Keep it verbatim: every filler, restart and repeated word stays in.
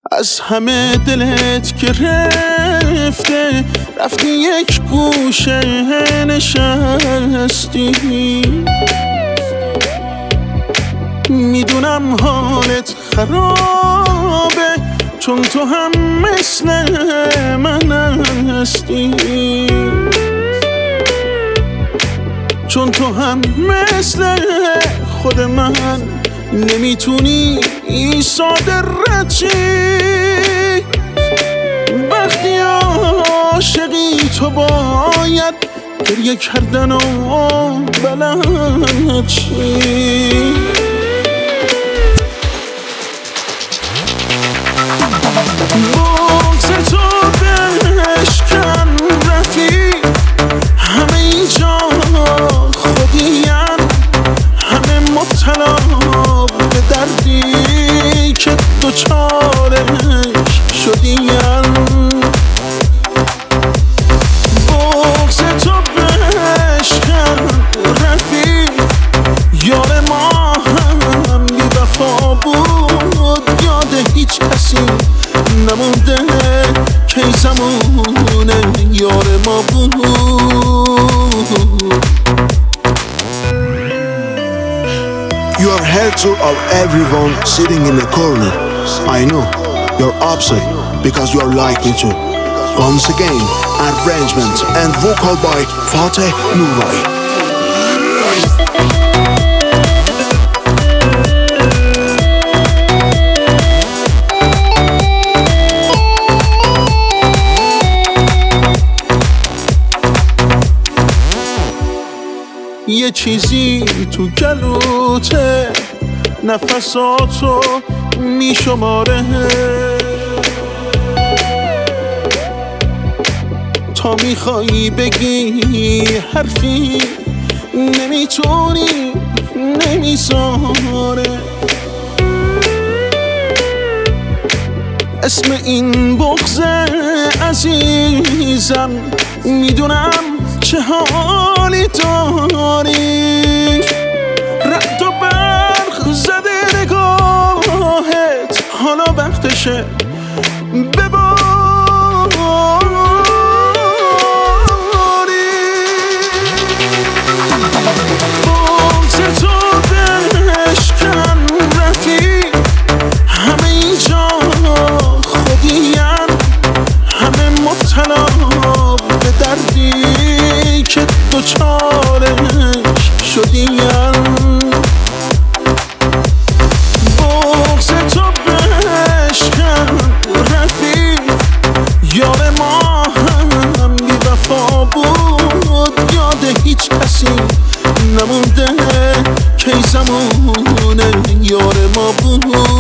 از همه دلت گرفته، رفتی یک گوشه نشستی. میدونم حالت خرابه، چون تو هم مثل من هستی، چون تو هم مثل خود من نمیتونی ساده رچی. وقتی عاشقی تو باید گریه کردن و بلد چی. بغض تو بشکن رفیق، همه اینجا خودیم، همه مبتلا به دردی که دوچارش شدیم. بغض تو بشکن رفیق، یار ما هم بی وفا بود، یاد هیچ کسی نمونده که زمونه یار ما بود. You are hatred of everyone sitting in the corner. I know you're upset because you are like me too. Once again, arrangement and vocal by Fateh Nuray. یه چیزی تو گلوته، نفساتو میشماره، تا میخوایی بگی حرفی نمیتونی، نمیذاره. اسم این بغض عزیزم میدونم چه حالی داری. رعد و برق زده نگاهت، حالا وقتشه بباری. بغض تو بشکن رفیق، همه اینجا خودیم، همه مبتلا به دردی که دوچارش شدیم. بغض تو بشکن رفیق، یار ما هم بی وفا بود، یاد هیچ کسی نمونده که زمونه یار ما بود.